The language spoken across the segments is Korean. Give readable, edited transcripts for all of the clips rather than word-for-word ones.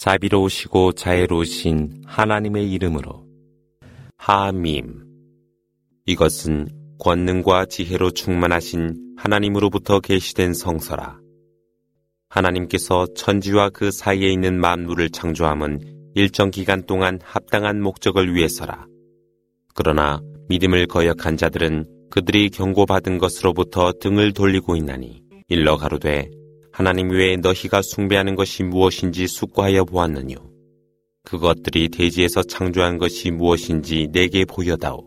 자비로우시고 자애로우신 하나님의 이름으로. 하밈. 이것은 권능과 지혜로 충만하신 하나님으로부터 계시된 성서라. 하나님께서 천지와 그 사이에 있는 만물을 창조함은 일정 기간 동안 합당한 목적을 위해서라. 그러나 믿음을 거역한 자들은 그들이 경고받은 것으로부터 등을 돌리고 있나니 일러 가로되 하나님 외에 너희가 숭배하는 것이 무엇인지 숙고하여 보았느뇨. 그것들이 대지에서 창조한 것이 무엇인지 내게 보여다오.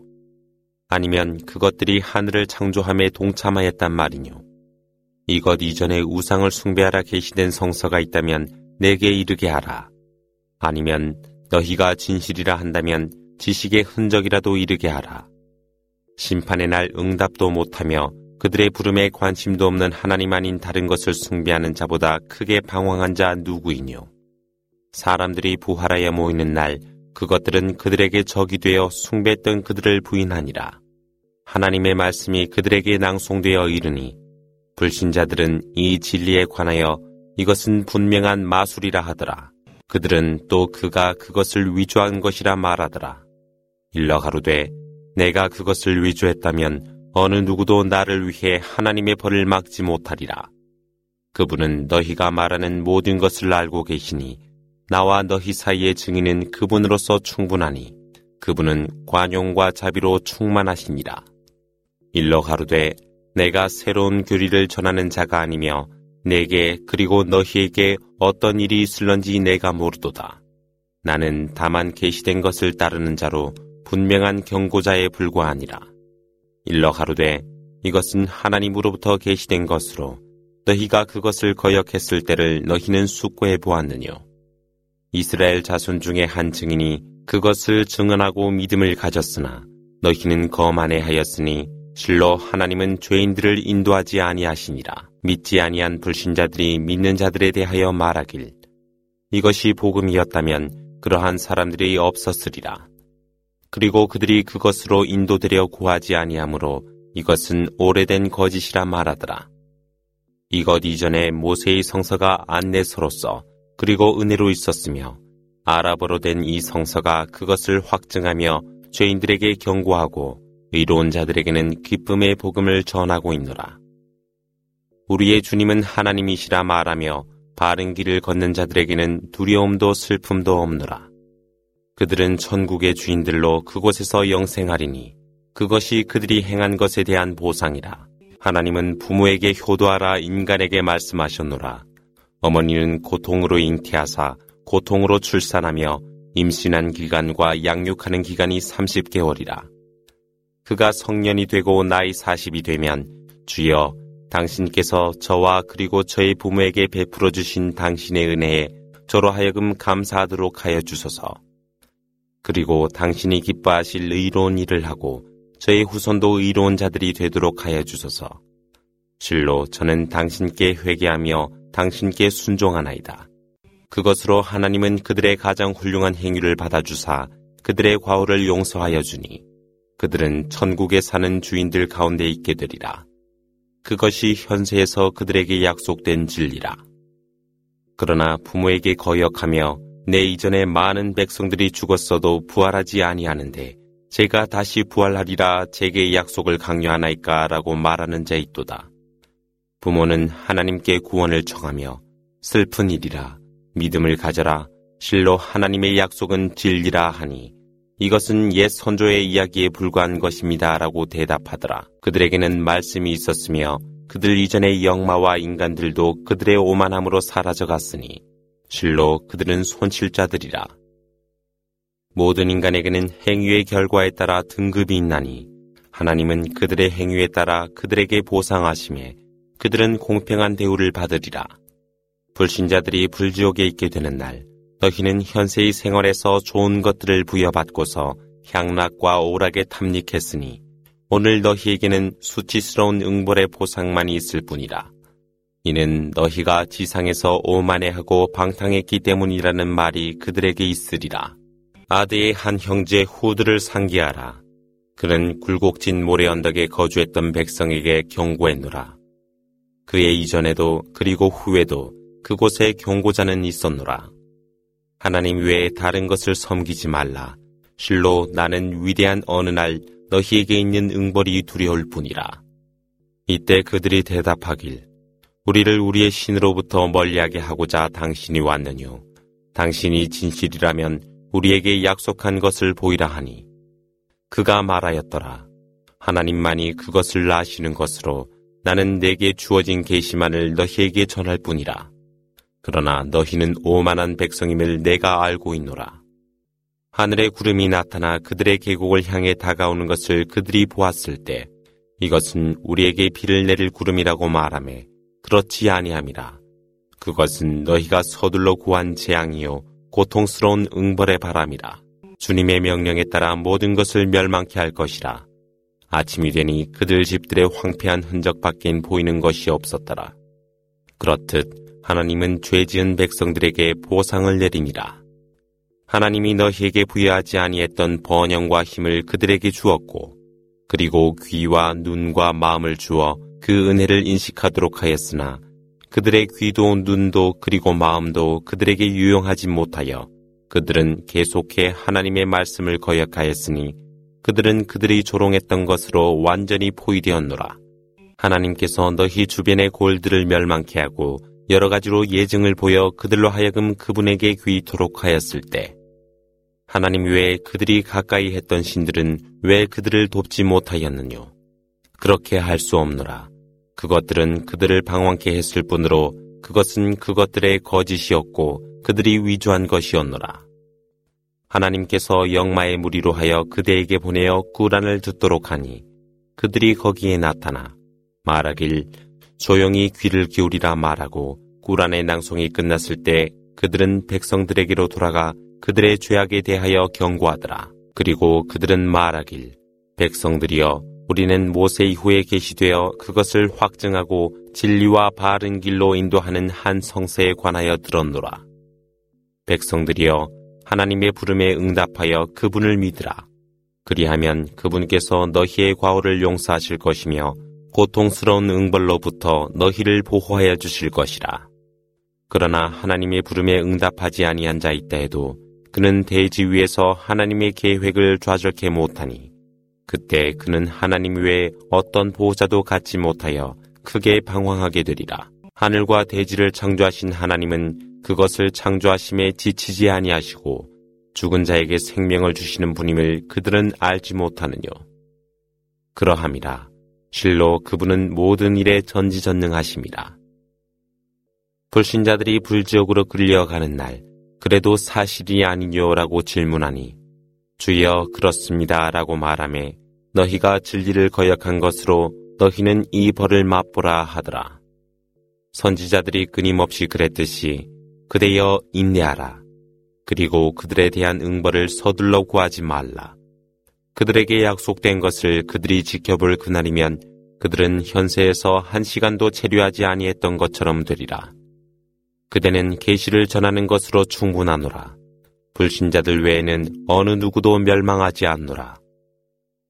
아니면 그것들이 하늘을 창조함에 동참하였단 말이뇨. 이것 이전에 우상을 숭배하라 계시된 성서가 있다면 내게 이르게 하라. 아니면 너희가 진실이라 한다면 지식의 흔적이라도 이르게 하라. 심판의 날 응답도 못하며 그들의 부름에 관심도 없는 하나님 아닌 다른 것을 숭배하는 자보다 크게 방황한 자 누구이뇨. 사람들이 부활하여 모이는 날 그것들은 그들에게 적이 되어 숭배했던 그들을 부인하니라. 하나님의 말씀이 그들에게 낭송되어 이르니 불신자들은 이 진리에 관하여 이것은 분명한 마술이라 하더라. 그들은 또 그가 그것을 위조한 것이라 말하더라. 일러 가로되 내가 그것을 위조했다면 어느 누구도 나를 위해 하나님의 벌을 막지 못하리라. 그분은 너희가 말하는 모든 것을 알고 계시니 나와 너희 사이의 증인은 그분으로서 충분하니 그분은 관용과 자비로 충만하시니라. 일러 가로되 내가 새로운 교리를 전하는 자가 아니며 내게 그리고 너희에게 어떤 일이 있을런지 내가 모르도다. 나는 다만 계시된 것을 따르는 자로 분명한 경고자에 불과하니라. 일러 가로되 이것은 하나님으로부터 계시된 것으로 너희가 그것을 거역했을 때를 너희는 숙고해 보았느뇨. 이스라엘 자손 중에 한 증인이 그것을 증언하고 믿음을 가졌으나 너희는 거만해하였으니 실로 하나님은 죄인들을 인도하지 아니하시니라. 믿지 아니한 불신자들이 믿는 자들에 대하여 말하길 이것이 복음이었다면 그러한 사람들이 없었으리라. 그리고 그들이 그것으로 인도되려 구하지 아니하므로 이것은 오래된 거짓이라 말하더라. 이것 이전에 모세의 성서가 안내서로서 그리고 은혜로 있었으며 아랍어로 된 이 성서가 그것을 확증하며 죄인들에게 경고하고 의로운 자들에게는 기쁨의 복음을 전하고 있노라. 우리의 주님은 하나님이시라 말하며 바른 길을 걷는 자들에게는 두려움도 슬픔도 없노라. 그들은 천국의 주인들로 그곳에서 영생하리니 그것이 그들이 행한 것에 대한 보상이라. 하나님은 부모에게 효도하라 인간에게 말씀하셨노라. 어머니는 고통으로 잉태하사 고통으로 출산하며 임신한 기간과 양육하는 기간이 30개월이라. 그가 성년이 되고 나이 40이 되면 주여 당신께서 저와 그리고 저의 부모에게 베풀어 주신 당신의 은혜에 저로 하여금 감사하도록 하여 주소서. 그리고 당신이 기뻐하실 의로운 일을 하고 저의 후손도 의로운 자들이 되도록 하여 주소서. 실로 저는 당신께 회개하며 당신께 순종하나이다. 그것으로 하나님은 그들의 가장 훌륭한 행위를 받아주사 그들의 과오를 용서하여 주니 그들은 천국에 사는 주인들 가운데 있게 되리라. 그것이 현세에서 그들에게 약속된 진리라. 그러나 부모에게 거역하며 내 이전에 많은 백성들이 죽었어도 부활하지 아니하는데 제가 다시 부활하리라 제게 약속을 강요하나이까 라고 말하는 자 있도다. 부모는 하나님께 구원을 청하며 슬픈 일이라 믿음을 가져라 실로 하나님의 약속은 진리라 하니 이것은 옛 선조의 이야기에 불과한 것입니다 라고 대답하더라. 그들에게는 말씀이 있었으며 그들 이전의 영마와 인간들도 그들의 오만함으로 사라져갔으니 실로 그들은 손실자들이라. 모든 인간에게는 행위의 결과에 따라 등급이 있나니 하나님은 그들의 행위에 따라 그들에게 보상하심에 그들은 공평한 대우를 받으리라. 불신자들이 불지옥에 있게 되는 날 너희는 현세의 생활에서 좋은 것들을 부여받고서 향락과 오락에 탐닉했으니 오늘 너희에게는 수치스러운 응벌의 보상만이 있을 뿐이라. 이는 너희가 지상에서 오만해하고 방탕했기 때문이라는 말이 그들에게 있으리라. 아드의 한 형제 후드를 상기하라. 그는 굴곡진 모래 언덕에 거주했던 백성에게 경고했노라. 그의 이전에도 그리고 후에도 그곳에 경고자는 있었노라. 하나님 외에 다른 것을 섬기지 말라. 실로 나는 위대한 어느 날 너희에게 있는 응벌이 두려울 뿐이라. 이때 그들이 대답하길 우리를 우리의 신으로부터 멀리하게 하고자 당신이 왔느뇨. 당신이 진실이라면 우리에게 약속한 것을 보이라 하니 그가 말하였더라. 하나님만이 그것을 아시는 것으로 나는 내게 주어진 계시만을 너희에게 전할 뿐이라. 그러나 너희는 오만한 백성임을 내가 알고 있노라. 하늘의 구름이 나타나 그들의 계곡을 향해 다가오는 것을 그들이 보았을 때 이것은 우리에게 비를 내릴 구름이라고 말하매 그렇지 아니함이라. 그것은 너희가 서둘러 구한 재앙이요 고통스러운 응벌의 바람이라. 주님의 명령에 따라 모든 것을 멸망케 할 것이라. 아침이 되니 그들 집들의 황폐한 흔적밖엔 보이는 것이 없었더라. 그렇듯 하나님은 죄 지은 백성들에게 보상을 내리니라. 하나님이 너희에게 부여하지 아니했던 번영과 힘을 그들에게 주었고 그리고 귀와 눈과 마음을 주어 그 은혜를 인식하도록 하였으나 그들의 귀도 눈도 그리고 마음도 그들에게 유용하지 못하여 그들은 계속해 하나님의 말씀을 거역하였으니 그들은 그들이 조롱했던 것으로 완전히 포위되었노라. 하나님께서 너희 주변의 골들을 멸망케 하고 여러 가지로 예증을 보여 그들로 하여금 그분에게 귀토록 하였을 때 하나님 외에 그들이 가까이 했던 신들은 왜 그들을 돕지 못하였느뇨. 그렇게 할 수 없노라. 그것들은 그들을 방황케 했을 뿐으로 그것은 그것들의 거짓이었고 그들이 위조한 것이었노라. 하나님께서 영마의 무리로 하여 그대에게 보내어 꾸란을 듣도록 하니 그들이 거기에 나타나 말하길 조용히 귀를 기울이라 말하고 꾸란의 낭송이 끝났을 때 그들은 백성들에게로 돌아가 그들의 죄악에 대하여 경고하더라. 그리고 그들은 말하길 백성들이여 우리는 모세 이후에 계시되어 그것을 확증하고 진리와 바른 길로 인도하는 한 성세에 관하여 들었노라. 백성들이여 하나님의 부름에 응답하여 그분을 믿으라. 그리하면 그분께서 너희의 과오를 용서하실 것이며 고통스러운 응벌로부터 너희를 보호하여 주실 것이라. 그러나 하나님의 부름에 응답하지 아니한 자 있다 해도 그는 대지 위에서 하나님의 계획을 좌절케 못하니 그때 그는 하나님 외에 어떤 보호자도 갖지 못하여 크게 방황하게 되리라. 하늘과 대지를 창조하신 하나님은 그것을 창조하심에 지치지 아니하시고 죽은 자에게 생명을 주시는 분임을 그들은 알지 못하느뇨. 그러함이라. 실로 그분은 모든 일에 전지전능하심이라. 불신자들이 불지옥으로 끌려가는 날 그래도 사실이 아니뇨라고 질문하니 주여 그렇습니다 라고 말하매 너희가 진리를 거역한 것으로 너희는 이 벌을 맛보라 하더라. 선지자들이 끊임없이 그랬듯이 그대여 인내하라. 그리고 그들에 대한 응벌을 서둘러 구하지 말라. 그들에게 약속된 것을 그들이 지켜볼 그날이면 그들은 현세에서 한 시간도 체류하지 아니했던 것처럼 되리라. 그대는 계시를 전하는 것으로 충분하노라. 불신자들 외에는 어느 누구도 멸망하지 않노라.